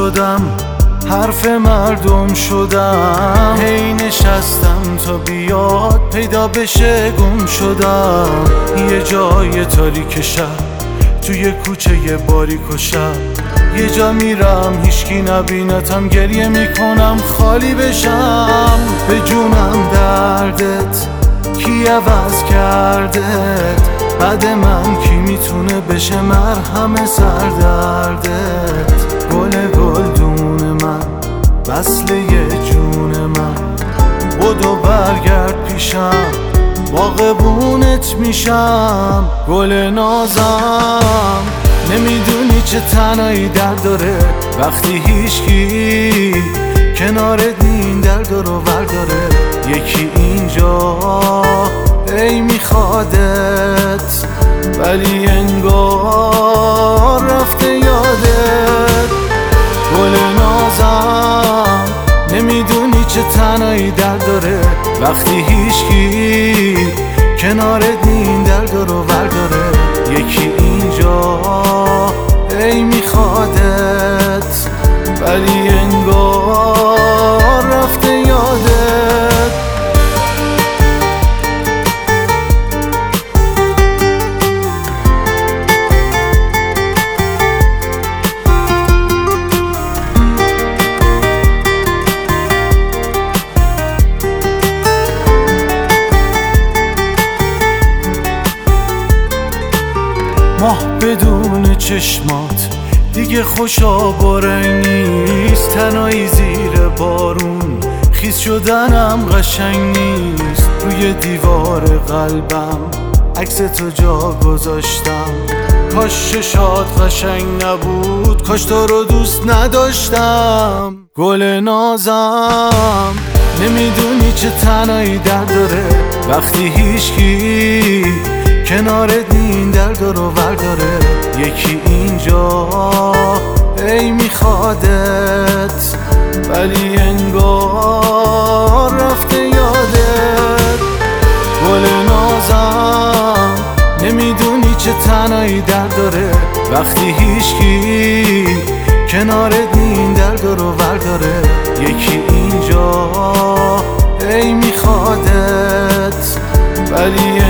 شدم، حرف مردم شدم، هی نشستم تا بیاد پیدا بشه گم شدم. یه جای تاریک شب توی کوچه باریک و شب، یه جا میرم هیچکی نبینتم، گریه میکنم خالی بشم. به جونم دردت کی عوض کردت، بعد من کی میتونه بشه مرهم سردردت. گلدون من وصله جون من، بدو برگرد پیشم باغبونت میشم. گل نازم نمیدونی چه تنهایی درد داره، وقتی هیچکی کنارت این درد رو برداره. یکی اینجا ای میخوادت ولی انگار رفته یادت. گل نازم نمیدونی چه تنهایی درد داره، وقتی هیچکی کنارت این درد رو برداره. یکی اینجا ای میخوادت ولی انگار رفته یادت. ماه بدون چشمات دیگه خوشا با رنگ نیست، تنهایی زیر بارون خیس شدنم قشنگ نیست. روی دیوار قلبم عکس تو جا گذاشتم، کاش چشات قشنگ نبود، کاش تو رو دوست نداشتم. گل نازم نمیدونی چه تنهایی درد داره، وقتی هیچکی کنارت این درد رو برداره. یکی اینجا ای میخوادت ولی انگار رفته یادت. گل نازم نمیدونی چه تنهایی درد داره، وقتی هیچکی کنارت این درد رو برداره. یکی اینجا ای میخوادت ولی